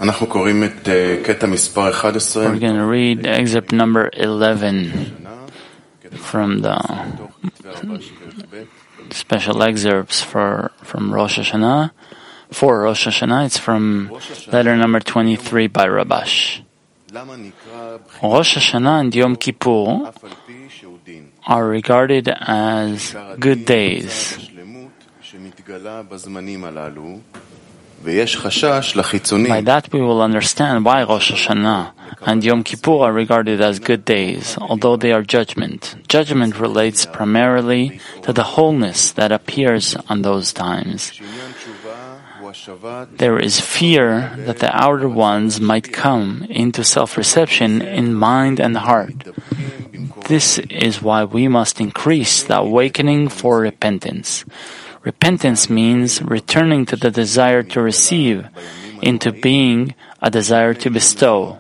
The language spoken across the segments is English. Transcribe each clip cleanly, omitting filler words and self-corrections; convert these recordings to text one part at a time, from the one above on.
אנחנו קוראים את קטע מספר 11. We're going to read excerpt number 11 from the special excerpts from Rosh Hashanah. For Rosh Hashanah, it's from letter number 23 by Rabash. Rosh Hashanah and Yom Kippur are regarded as good days. By that we will understand why Rosh Hashanah and Yom Kippur are regarded as good days, although they are judgment. Judgment relates primarily to the wholeness that appears on those times. There is fear that the outer ones might come into self-reception in mind and heart. This is why we must increase the awakening for repentance. Repentance means returning to the desire to receive into being a desire to bestow.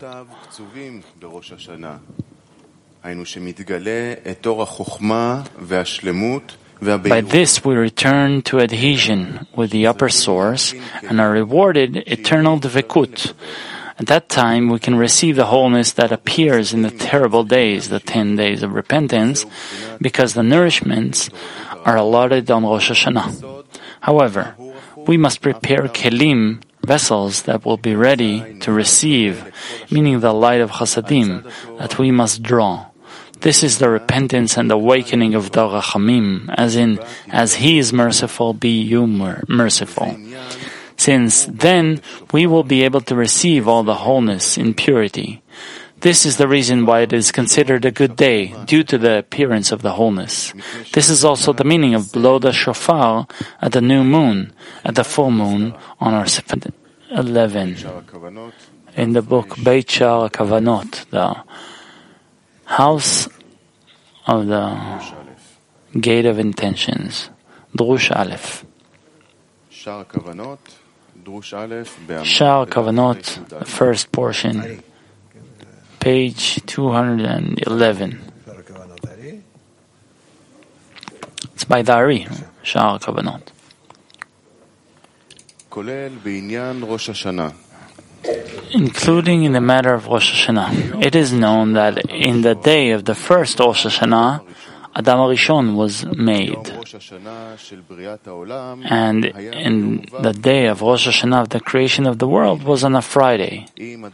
By this we return to adhesion with the upper source and are rewarded eternal dvekut. At that time we can receive the wholeness that appears in the terrible days, the 10 days of repentance, because the nourishments are allotted on Rosh Hashanah. However, we must prepare kelim, vessels that will be ready to receive, meaning the light of chasadim that we must draw. This is the repentance and awakening of the Rachamim, as in, as He is merciful, be you merciful. Since then, we will be able to receive all the wholeness in purity. This is the reason why it is considered a good day, due to the appearance of the wholeness. This is also the meaning of blow the shofar at the new moon, at the full moon, on our 11. In the book Beit Sha'ar HaKavanot, the house of the gate of intentions, Drush Aleph. Sha'ar HaKavanot, the first portion, page 211. It's by the Ari, Sha'ar HaKavanot. Including in the matter of Rosh Hashanah. It is known that in the day of the first Rosh Hashanah, Adam HaRishon was made. And in the day of Rosh Hashanah, the creation of the world was on a Friday.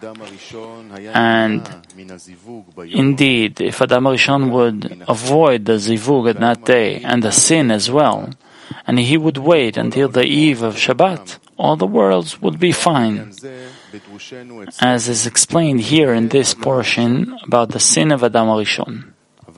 And indeed, if Adam HaRishon would avoid the zivug at that day, and the sin as well, and he would wait until the eve of Shabbat, all the worlds would be fine. As is explained here in this portion about the sin of Adam HaRishon.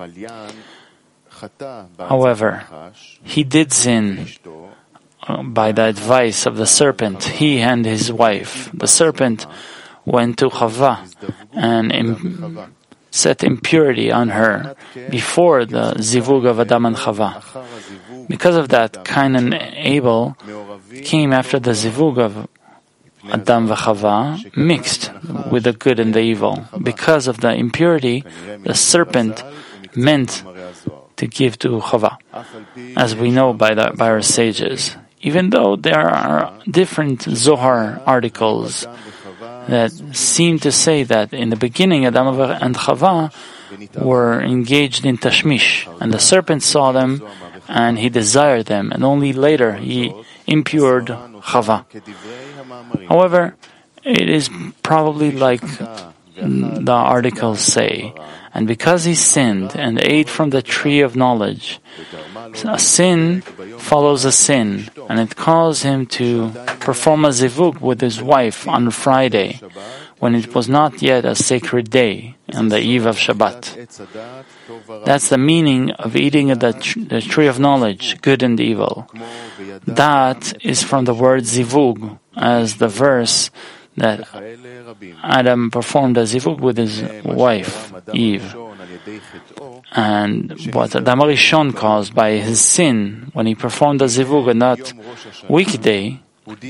However, he did sin by the advice of the serpent, he and his wife. The serpent went to Chava and set impurity on her before the zivug of Adam and Chava. Because of that, Cain and Abel came after the zivug of Adam and Chava, mixed with the good and the evil. Because of the impurity, the serpent meant to give to Chava, as we know by our sages. Even though there are different Zohar articles that seem to say that in the beginning Adam and Chava were engaged in tashmish, and the serpent saw them and he desired them, and only later he impured Chava. However, it is probably like the articles say, and because he sinned and ate from the tree of knowledge, a sin follows a sin, and it caused him to perform a zivug with his wife on Friday, when it was not yet a sacred day, on the eve of Shabbat. That's the meaning of eating of the tree of knowledge, good and evil. That is from the word zivug, as the verse that Adam performed a zivug with his wife, Eve. And what Adam HaRishon caused by his sin, when he performed the zivug on that weekday,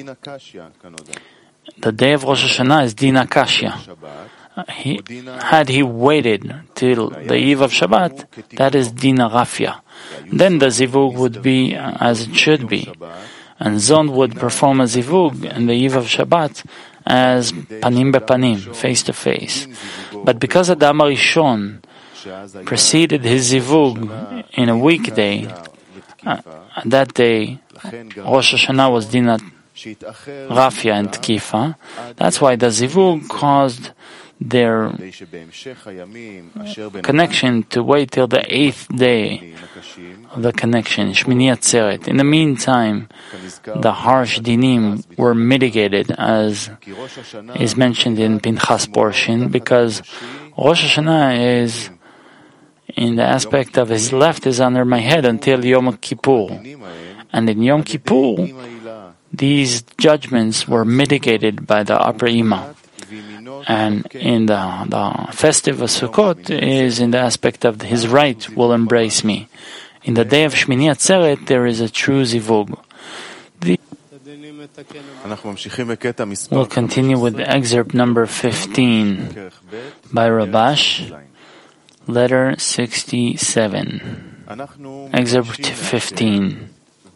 the day of Rosh Hashanah is Din Akashya. Had he waited till the eve of Shabbat, that is Din Rafya. Then the zivug would be as it should be. and Zon would perform a zivug in the eve of Shabbat as panim bepanim, face to face. But because Adam Arishon preceded his zivug in a weekday, that day Rosh Hashanah was dinat Rafia and Tkifa. That's why the zivug caused their connection to wait till the 8th day of the connection, Shmini Atzeret. In the meantime, the harsh dinim were mitigated, as is mentioned in Pinchas portion, because Rosh Hashanah is in the aspect of his left is under my head until Yom Kippur. And in Yom Kippur, these judgments were mitigated by the upper Ima. And in the festive of Sukkot is in the aspect of his right will embrace me. In the day of Shmini Atzeret, there is a true zivug. We'll continue with excerpt number 15 by Rabash, letter 67. Excerpt 15.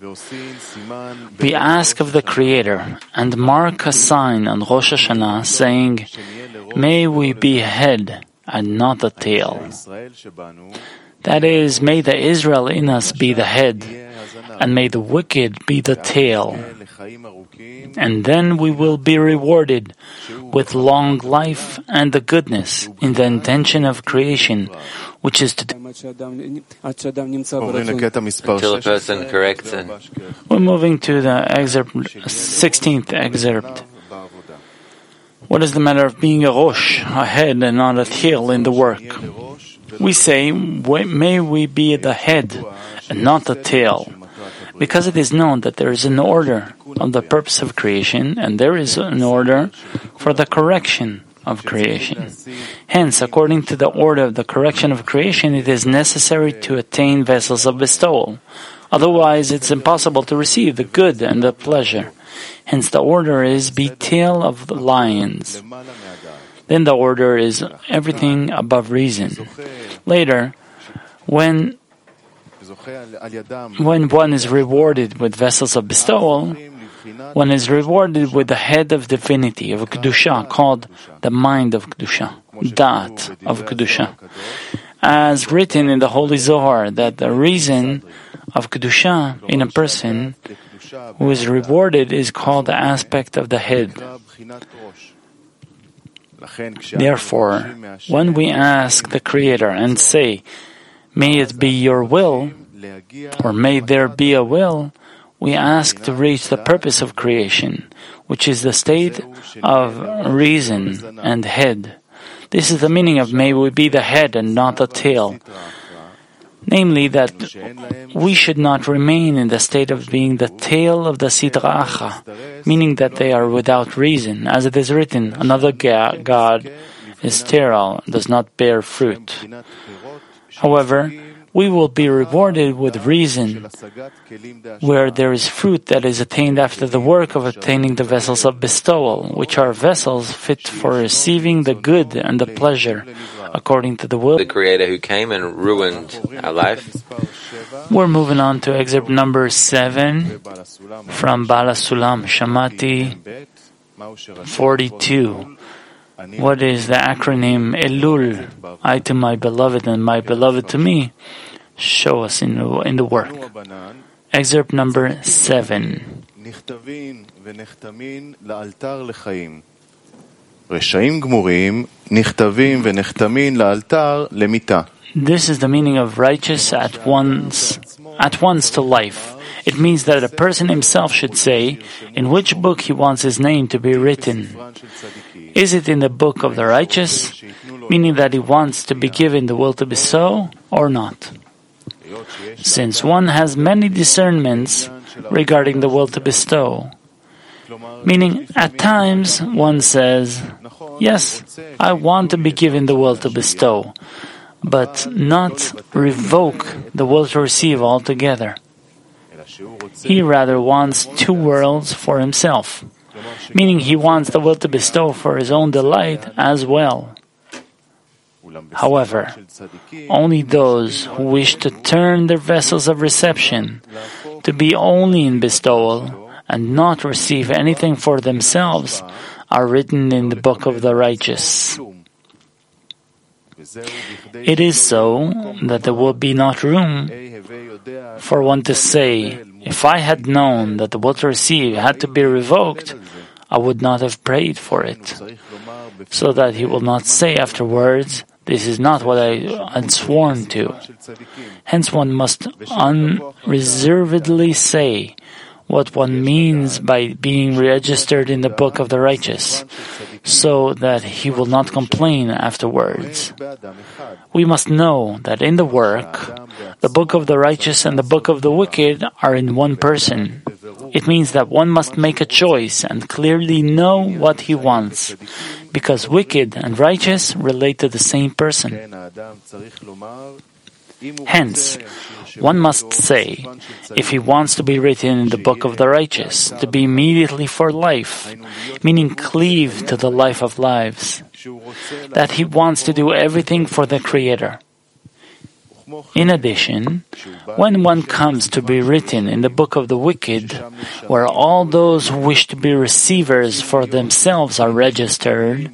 We ask of the Creator and mark a sign on Rosh Hashanah, saying, may we be a head and not a tail. That is, may the Israel in us be the head, and may the wicked be the tail. And then we will be rewarded with long life and the goodness in the intention of creation, which is to until a person corrects it. We're moving to the excerpt, 16th excerpt. What is the matter of being a rosh, a head, and not a tail in the work? We say, may we be the head and not the tail, because it is known that there is an order of the purpose of creation, and there is an order for the correction of creation. Hence, according to the order of the correction of creation, it is necessary to attain vessels of bestowal. Otherwise, it's impossible to receive the good and the pleasure. Hence, the order is be tail of the lions. Then the order is everything above reason. Later, when one is rewarded with vessels of bestowal, one is rewarded with the head of divinity, of Kedusha, called the mind of Kedusha, Da'at of Kedusha. As written in the Holy Zohar, that the reason of Kedusha in a person who is rewarded is called the aspect of the head. Therefore, when we ask the Creator and say, may it be your will, or may there be a will, we ask to reach the purpose of creation, which is the state of reason and head. This is the meaning of may we be the head and not the tail. Namely, that we should not remain in the state of being the tail of the Sitra Achra, meaning that they are without reason. As it is written, another God is sterile, does not bear fruit. However, we will be rewarded with reason, where there is fruit that is attained after the work of attaining the vessels of bestowal, which are vessels fit for receiving the good and the pleasure, according to the will. The Creator who came and ruined our life. We're moving on to excerpt number 7 from Bala Sulam, Shamati 42. What is the acronym Elul? I to my beloved and my beloved to me. Show us in the work. Excerpt number 7. This is the meaning of righteous at once to life. It means that a person himself should say in which book he wants his name to be written. Is it in the book of the righteous, meaning that he wants to be given the will to bestow, or not? Since one has many discernments regarding the will to bestow, meaning at times one says, yes, I want to be given the will to bestow, but not revoke the will to receive altogether. He rather wants two worlds for himself, meaning he wants the will to bestow for his own delight as well. However, only those who wish to turn their vessels of reception to be only in bestowal and not receive anything for themselves are written in the book of the righteous. It is so that there will be not room for one to say, if I had known that the will to receive had to be revoked, I would not have prayed for it. So that he will not say afterwards, this is not what I had sworn to. Hence one must unreservedly say what one means by being registered in the book of the righteous, so that he will not complain afterwards. We must know that in the work, the book of the righteous and the book of the wicked are in one person. It means that one must make a choice and clearly know what he wants, because wicked and righteous relate to the same person. Hence, one must say, if he wants to be written in the book of the righteous, to be immediately for life, meaning cleave to the life of lives, that he wants to do everything for the Creator. In addition, when one comes to be written in the book of the wicked, where all those who wish to be receivers for themselves are registered,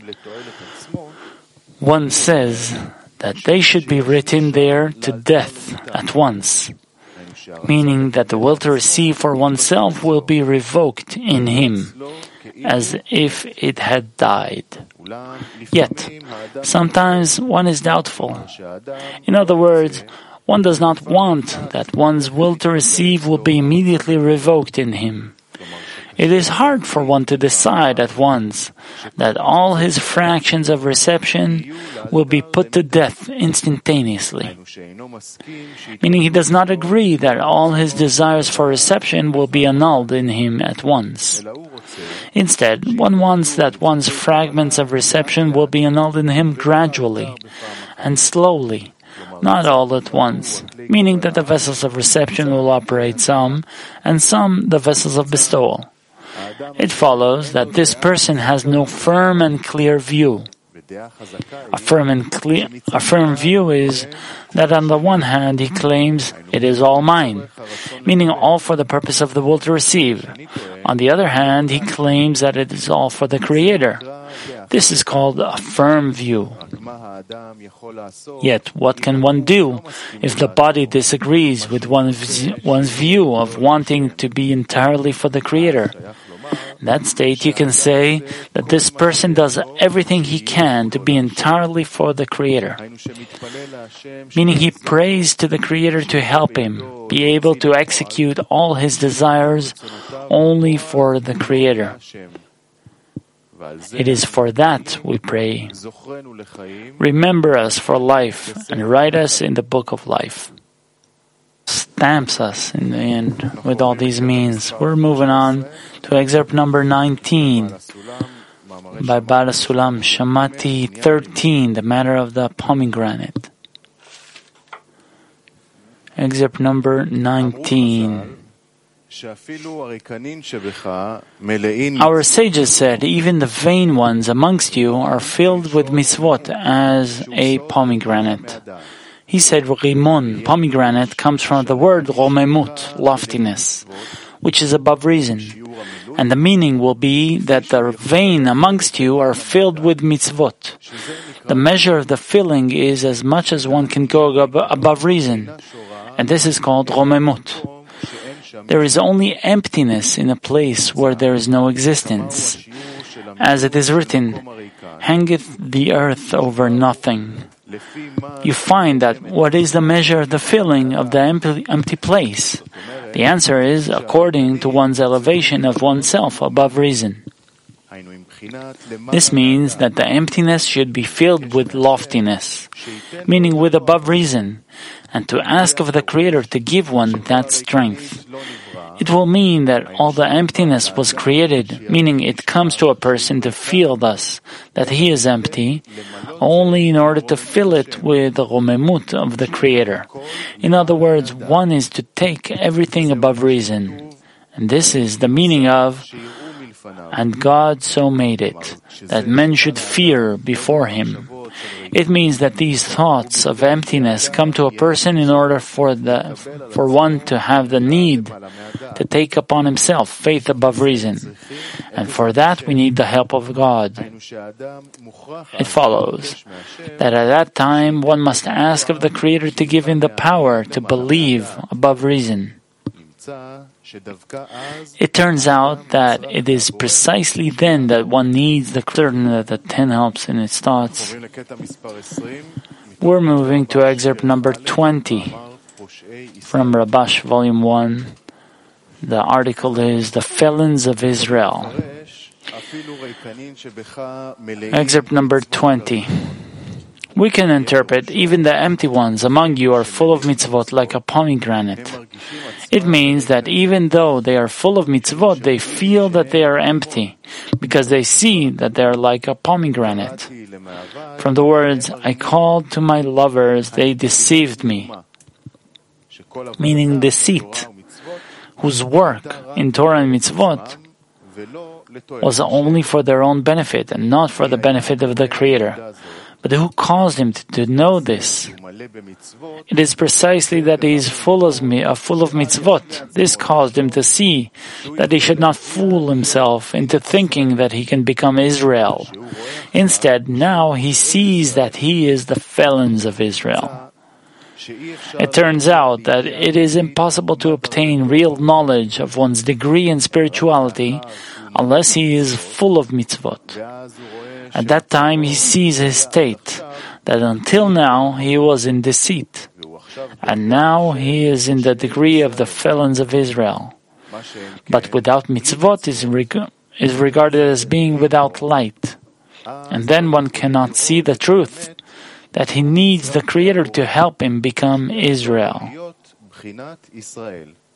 one says that they should be written there to death at once, meaning that the will to receive for oneself will be revoked in him, as if it had died. Yet, sometimes one is doubtful. In other words, one does not want that one's will to receive will be immediately revoked in him. It is hard for one to decide at once that all his fractions of reception will be put to death instantaneously, meaning he does not agree that all his desires for reception will be annulled in him at once. Instead, one wants that one's fragments of reception will be annulled in him gradually and slowly, not all at once, meaning that the vessels of reception will operate some, and some the vessels of bestowal. It follows that this person has no firm and clear view. A firm view is that on the one hand he claims it is all mine, meaning all for the purpose of the will to receive. On the other hand, he claims that it is all for the Creator. This is called a firm view. Yet, what can one do if the body disagrees with one's view of wanting to be entirely for the Creator? In that state, you can say that this person does everything he can to be entirely for the Creator, meaning he prays to the Creator to help him be able to execute all his desires only for the Creator. It is for that we pray. Remember us for life and write us in the book of life. Stamps us in the end with all these means. We're moving on to excerpt number 19 by Baal Sulam, Shamati 13, the matter of the pomegranate. Excerpt number 19. Our sages said, even the vain ones amongst you are filled with mitzvot as a pomegranate. He said, Rimon, pomegranate, comes from the word romemut, loftiness, which is above reason. And the meaning will be that the vain amongst you are filled with mitzvot. The measure of the filling is as much as one can go above reason. And this is called romemut. There is only emptiness in a place where there is no existence. As it is written, hangeth the earth over nothing. You find that what is the measure of the filling of the empty place? The answer is according to one's elevation of oneself above reason. This means that the emptiness should be filled with loftiness, meaning with above reason, and to ask of the Creator to give one that strength. It will mean that all the emptiness was created, meaning it comes to a person to feel thus that he is empty, only in order to fill it with the romemut of the Creator. In other words, one is to take everything above reason. And this is the meaning of, and God so made it, that men should fear before Him. It means that these thoughts of emptiness come to a person in order for one to have the need to take upon himself faith above reason. And for that we need the help of God. It follows that at that time one must ask of the Creator to give him the power to believe above reason. It turns out that it is precisely then that one needs the certain that the 10 helps in its thoughts. We're moving to excerpt number 20 from Rabash, Volume 1. The article is The Felons of Israel. Excerpt number 20. We can interpret, even the empty ones among you are full of mitzvot like a pomegranate. It means that even though they are full of mitzvot, they feel that they are empty, because they see that they are like a pomegranate. From the words, I called to my lovers, they deceived me, meaning deceit, whose work in Torah and mitzvot was only for their own benefit and not for the benefit of the Creator. But who caused him to know this? It is precisely that he is full of mitzvot. This caused him to see that he should not fool himself into thinking that he can become Israel. Instead, now he sees that he is the felons of Israel. It turns out that it is impossible to obtain real knowledge of one's degree in spirituality unless he is full of mitzvot. At that time he sees his state, that until now he was in deceit, and now he is in the degree of the felons of Israel. But without mitzvot is regarded as being without light. And then one cannot see the truth, that he needs the Creator to help him become Israel.